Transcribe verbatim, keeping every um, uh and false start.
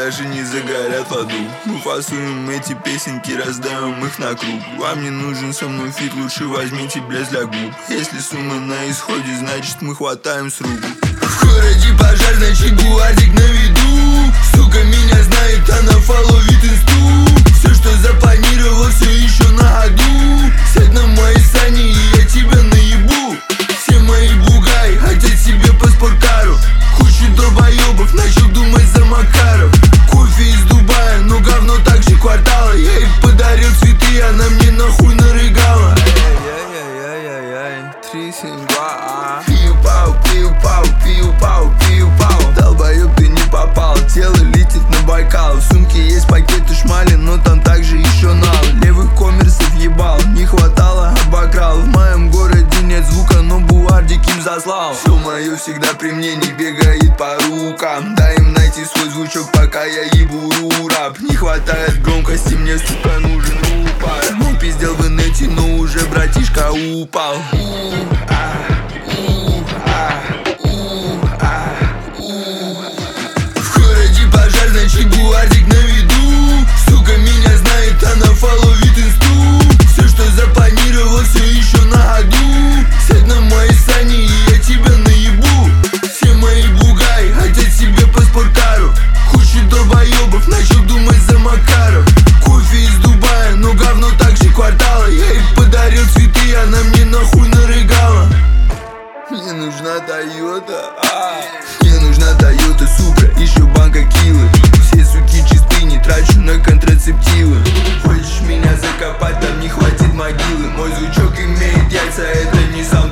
даже не загорят в аду. Мы фасуем эти песенки, раздаем их на круг. Вам не нужен со мной фит, лучше возьмите блеск для губ. Если сумма на исходе, значит мы хватаем с рук. В городе пожар, значит гуардик на виду. Сука меня знает, она фолловит инсту. Все, что запланировал, все еще на ходу. Сядь на мои сани, и я тебя наебу. Все мои бугаи хотят себе по спорткару. Куча долбоебов начал думать за Макаров. Кофе из Дубая, но говно так же квартала. Я ей подарил цветы, она мне нахуй нарыгала. Ай-яй-яй-яй-яй, три, семь, два. Пиу-пау, пиу-пау, пиу-пау, пиу-пау. Долбоеб, ты не попал, тело летит на Байкал. В сумке есть пакеты шмали, но там также еще нал. Левых коммерсов ебал, не хватало, обокрал. В моем городе нет звука, но буардик им заслал. Все мое всегда при мне, не бегает по рукам. Дай им найти свой звучок, пока я ебу рап. Не хватает громкости, мне, сука, нужен упар. Он пиздел в инете, но уже братишка упал. В городе пожар, значит гуардик на виду. Сука меня знает, она фолловит инсту. Все, что запланировал, все еще на ходу. Сядь на мои сани, и я тебя наебу. Все мои бугаи хотят себе по спорткару. Куча долбоебов начал думать за Макаров. Кофе из Дубая, но говно так же квартала. Я ей подарил цветы, она мне нахуй нарыгала. Мне нужна Тойота, а. Мне нужна Тойота Супра, еще банка Килы. Все суки чисты, не трачу на контрацептивы. Хочешь меня закопать, там не хватит могилы. Мой звучок имеет яйца, это не сам